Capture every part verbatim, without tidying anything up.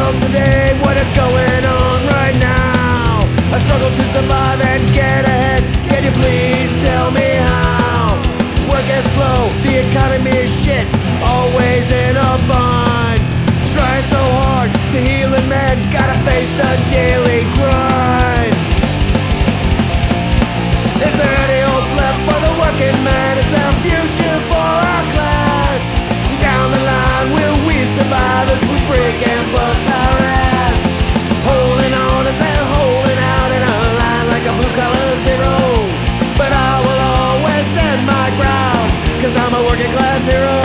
world today, what is going on right now? I struggle to survive and get ahead. Can you please tell me how? Work is slow, the economy is shit, always in a bind. Trying so hard to heal and mend, gotta face the daily grind. Is there any hope left for the working man? Is there a future for our class? Down the line, will we survive as we break and bust our ass? Holding on as they're holding out in a line like a blue-collar zero. But I will always stand my ground, cause I'm a working class hero.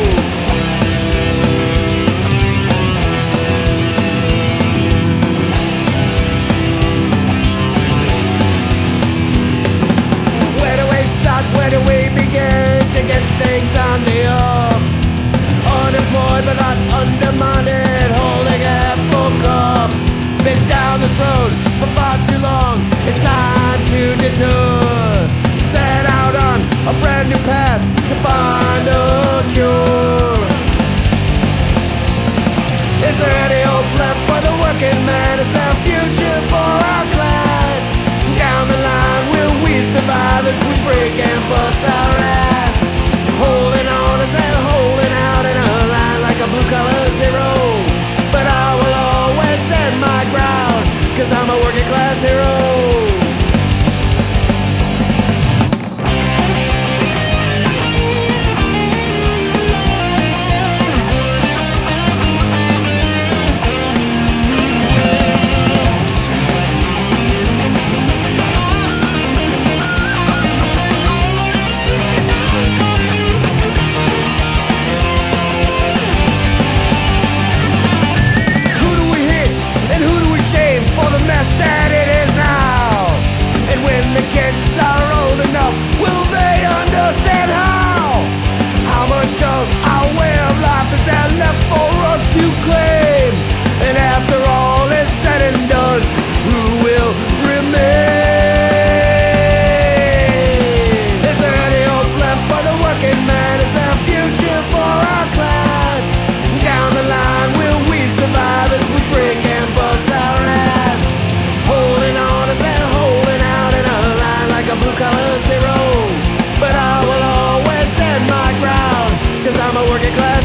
Where do we begin to get things on the up? Unemployed but not undermined, holding a full cup. Been down this road for far too long, it's time to detour. Set out on a brand new path to find a cure. Is there any hope left for the working man? Is there a future for our class? Down the line, will we survive as we break and bust our ass? Holding on as they're holding out in a line like a blue-collar zero. But I will always stand my ground, cause I'm a working class hero. For the mess that it is now. And when the kids are old enough, will they understand how? How much of our way of life is there left for us to claim? And after all is said and done, who will remain? Is there any hope left for the working man? Is there a future for our class? Down the line, will we survive as we break and bust our ass? Holding on as they're holding out in a line like a blue-collar zero. But I will always stand my ground, cause I'm a working class